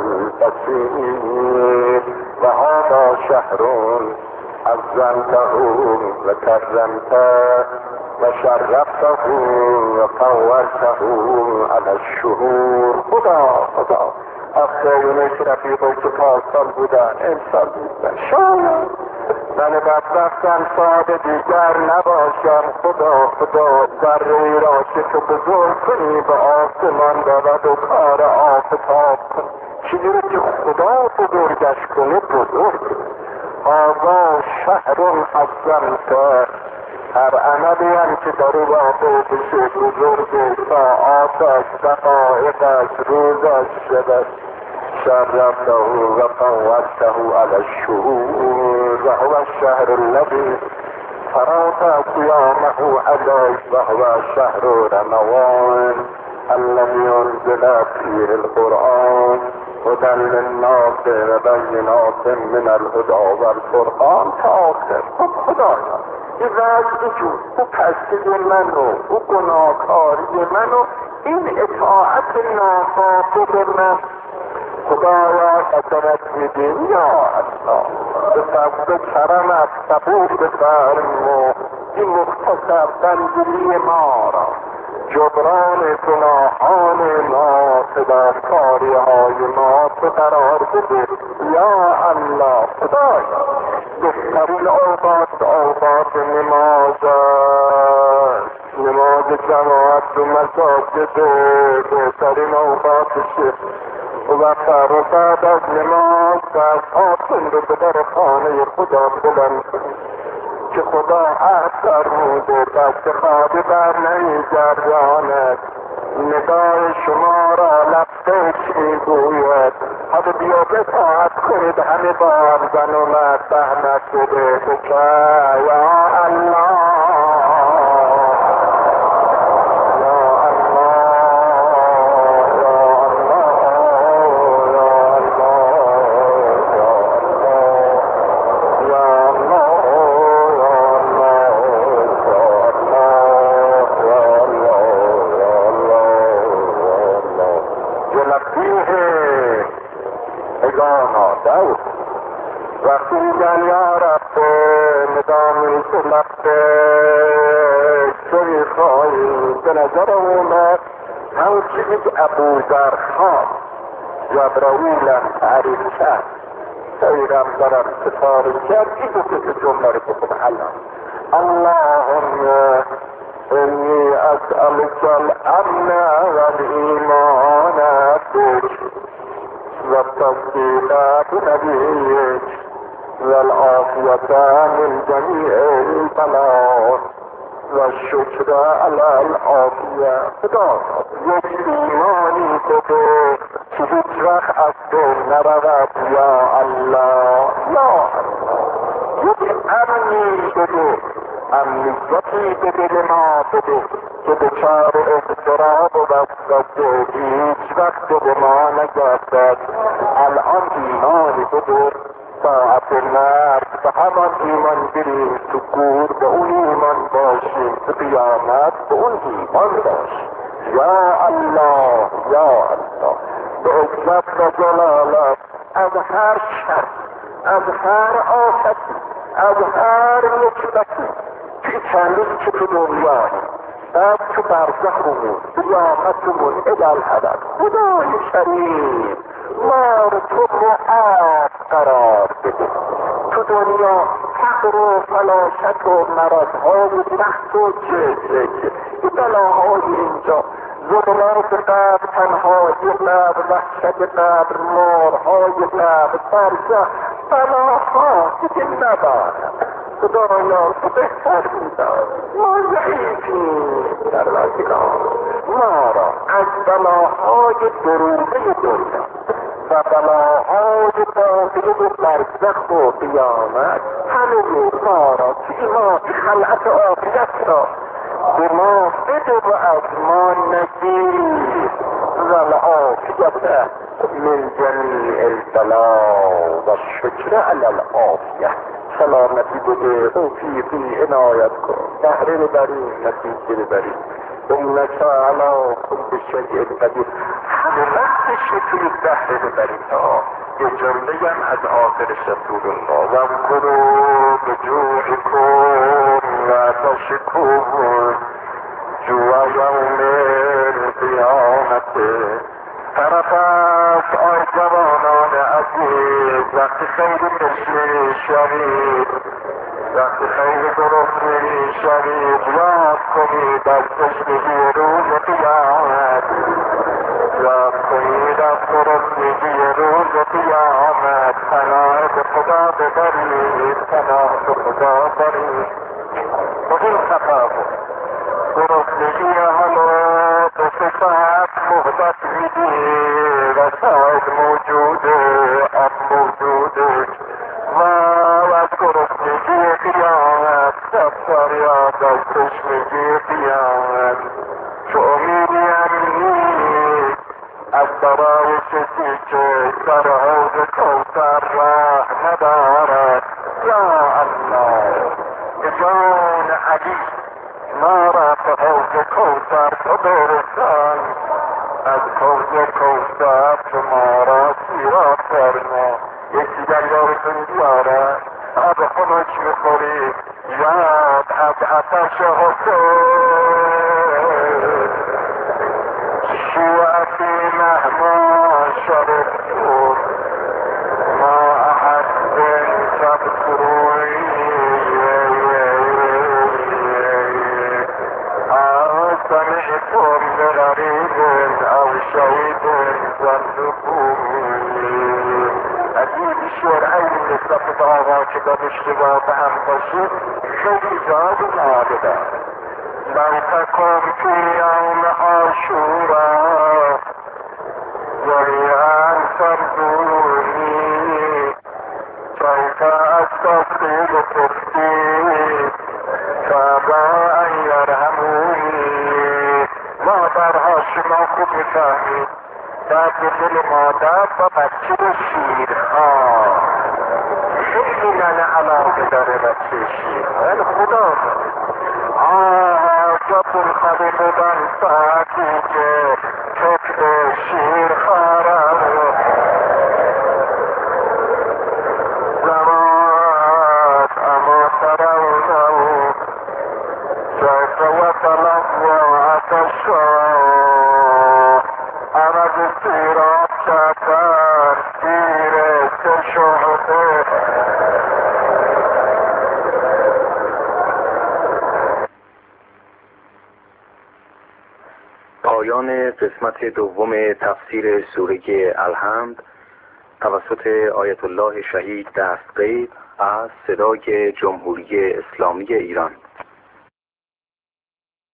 البصیر. و هذا شهر عظمته و کرمته و شرفته و فورته علی الشهور. خدا آخه اونش رفیقی که پارسال بودن امسال بودن. شاید من بدبختم ساده دیگر نباشم. خدا ذره را که تو بزرگ کنی به آسمان دارد و کار آفتاب کن. چیزی رو که خدا بزرگش کنه بزرگ. هذا شهر عظمته. هر عملی هم که در او واقع بشه بزرگ، ساعاتش، دقایقش، روزش، شبش، شرفته و فوته علی الشهور. و هو الشهر الذي فرض صيامه عليه و هو شهر رمضان الذي انزل فيه القرآن هدى للناس وبينات من الهدى والفرقان. تا آخر. خدایا این وضع جون، او پستی منو، او گناهکاری منو، این اطاعت ناخواسته من، خدایا قدرت میدین. یا الله به فضل کرمت قبول بفرما این مختصر بندگی ما را، جبران گناهان ما، فداکاری های ما تو قرار بده. یا الله خدایا بهترین اوقات نماز جماعت و مساجد، بهترین اوقاتشه. و بعد از نماز دستهاتون رو به در خانه خدا بلند کنید که خدا عهد فرموده دست خالی بر نمیگرداند، ندای شما را لبیک میگوید. حالا بیا اطاعت کنید همه با زن و مرد بهمت بده بکه. یا الله وقتی میگن یا رب ندامی تو لبه چه میخوایی، به نظر اومد همون چیزی که ابوذر خواست جبرائیلم تعریف کرد، پیغمبرم ستاره کرد. این دو که جمله رو بخون الان: اللهم انی اسألک الامن والایمان بک والتصديق بنبيك والعافية من جميع البلاء والشكر على العافية. خدا یک ایمانی بده که هیچ وقت از بین نرود. یا الله یا الله یک امنی بده، امنیتی به دل ما بده که دچار اضطراب و وسوسه هیچ وقت به ما نگردد. الان ایمانی بده ساعت مرگ به همان ایمان بریم تو گور، به اون ایمان باشیم تو قیامت به اون ایمان باشیم. یا الله یا الله، به عزت و جلالت از هر شر، از هر آفتی، از هر مصیبتی که چند روز که تو دنیایی، بعد تو برزخمون، قیامتمون الالابد، خدای شریف ما رو تو معاف قرار بده. تو دنیا فقر و فلاکت و مرضهای سخت و چه بلاهای اینجا، ظلمات قبر، تنهایی قبر، وحشت قبر، مارهای قبر، برزخ، بلاها دیگه نبارد. خدایا تو بهتر میدار، ما ضعیفیم پروردگار، ما را از بلاهای دروغه دنیا و بلاهای باقی برزخ و قیامت همه ما را توی ما خلعت عافیت را به ما بده و از ما نگیر و العافیت من جمیع البلا و شکر علی العافیه. سلامتی بده، توفیقی عنایت کن، بهره ببریم، نتیجه ببریم. انک علی کل شیء قدیر. همه وقتش میتونید بهره ببرید. یه جمله هم از آخر رسول الله: واذکروا بجوعکم و تشکون جوع یوم القیامت. طرف است آی جوانان عزیز، وقتی خیلی تشنه شوید، وقتی خیلی گرسنه شوید، یاد کنید از تشنگی روز قیامت، یاد کنید از گرسنگی روز قیامت. پناه به خدا ببرید، پناه به خدا برید. با این تفاوت گرسنگی حالا به صفت محبت میدی و ساید موجوده، اب موجوده و از گرسنگی قیامت سفریاد از تشنگی قیامت. چه امیدی امنی از برای کسی که در حوض کوثر راه ندارد. یا الله، جان علی ما را به حوض کوثر تو برسان، از حوض کوثر تو ما را سیراب فرما. یکی دریایتون بیاره، آب خنک میخوری، یاد از آتش حسین. شیعتی مهما شرفتون ما احد تبصروی سمعتم بغریب او شهید ظنبونی. عجیب شعر این نسبت به آقا که با اشتباه به هم باشید خیلی جاد نابده. لو تکن فی یوم عاشورا ضریعا فردونی کیف استغفر تفتی فابا ان یرحمونی. مادرها شما خوب میفهمید، در دل مادر و بچه شیرها خیلی من علاقه داره بچه شیر. ولی خدا جاتون خالی بودن ساعتی که فکر شیر خارم زمان اما سرونم جایت و طلب و عطشا عرض سیراب شکر سیر کشوده. پایان قسمت دوم تفسیر سوره الحمد توسط آیت الله شهید دستقید از صدای جمهوری اسلامی ایران.